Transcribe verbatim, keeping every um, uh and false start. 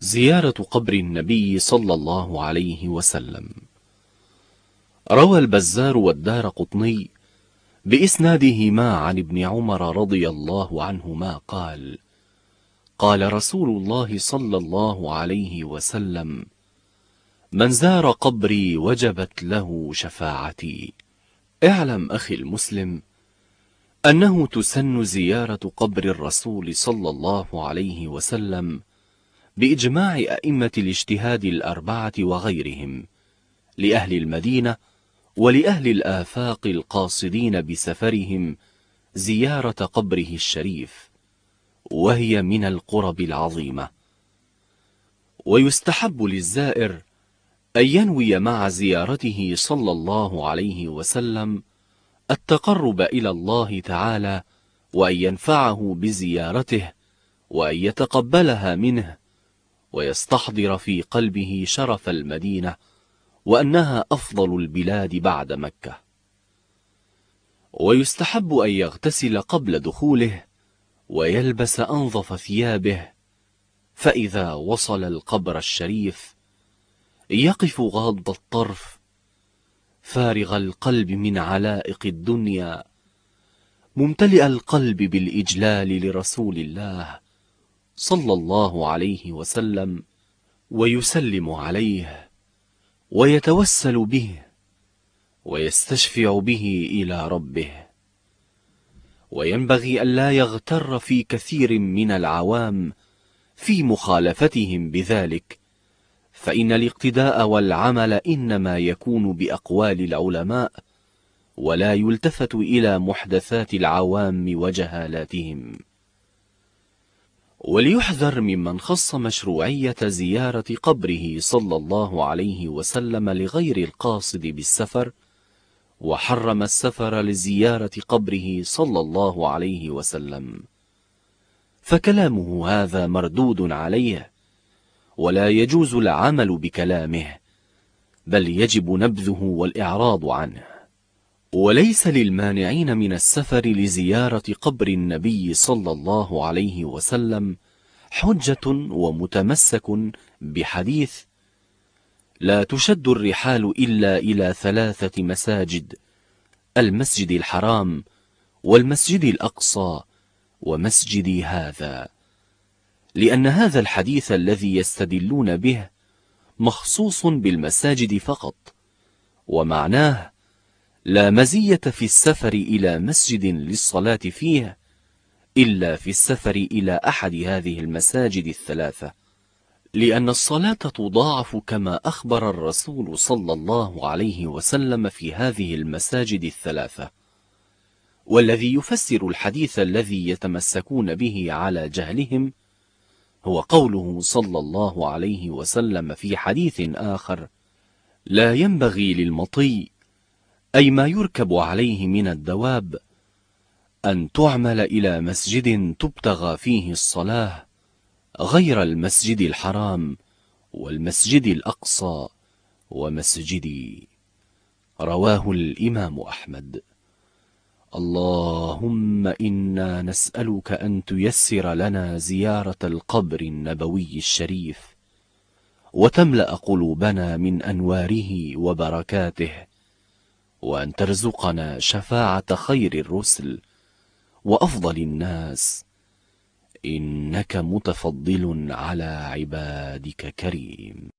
زيارة قبر النبي صلى الله عليه وسلم. روى البزار والدارقطني بإسنادهما عن ابن عمر رضي الله عنهما قال: قال رسول الله صلى الله عليه وسلم: من زار قبري وجبت له شفاعتي. اعلم أخي المسلم أنه تسن زيارة قبر الرسول صلى الله عليه وسلم بإجماع أئمة الاجتهاد الأربعة وغيرهم، لأهل المدينة ولأهل الآفاق القاصدين بسفرهم زيارة قبره الشريف، وهي من القرب العظيمة. ويستحب للزائر أن ينوي مع زيارته صلى الله عليه وسلم التقرب إلى الله تعالى، وأن ينفعه بزيارته، وأن يتقبلها منه، ويستحضر في قلبه شرف المدينة، وأنها أفضل البلاد بعد مكة. ويستحب أن يغتسل قبل دخوله، ويلبس أنظف ثيابه، فإذا وصل القبر الشريف يقف غاض الطرف فارغ القلب من علائق الدنيا، ممتلئ القلب بالإجلال لرسول الله صلى الله عليه وسلم، ويسلم عليه، ويتوسل به، ويستشفع به إلى ربه. وينبغي ألا يغتر في كثير من العوام في مخالفتهم بذلك، فإن الاقتداء والعمل إنما يكون بأقوال العلماء، ولا يلتفت إلى محدثات العوام وجهالاتهم. وليحذر ممن خص مشروعية زيارة قبره صلى الله عليه وسلم لغير القاصد بالسفر، وحرم السفر لزيارة قبره صلى الله عليه وسلم، فكلامه هذا مردود عليه، ولا يجوز العمل بكلامه، بل يجب نبذه والإعراض عنه. وليس للمانعين من السفر لزيارة قبر النبي صلى الله عليه وسلم حجة ومتمسك بحديث: لا تشد الرحال إلا إلى ثلاثة مساجد: المسجد الحرام، والمسجد الأقصى، ومسجدي هذا، لأن هذا الحديث الذي يستدلون به مخصوص بالمساجد فقط، ومعناه لا مزية في السفر إلى مسجد للصلاة فيه إلا في السفر إلى أحد هذه المساجد الثلاثة، لأن الصلاة تضاعف كما أخبر الرسول صلى الله عليه وسلم في هذه المساجد الثلاثة. والذي يفسر الحديث الذي يتمسكون به على جهلهم هو قوله صلى الله عليه وسلم في حديث آخر: لا ينبغي للمطي، أي ما يركب عليه من الدواب، أن تعمل إلى مسجد تبتغى فيه الصلاة غير المسجد الحرام، والمسجد الأقصى، ومسجدي. رواه الإمام أحمد. اللهم إنا نسألك أن تيسر لنا زيارة القبر النبوي الشريف، وتملأ قلوبنا من أنواره وبركاته، وأن ترزقنا شفاعة خير الرسل وأفضل الناس، إنك متفضل على عبادك كريم.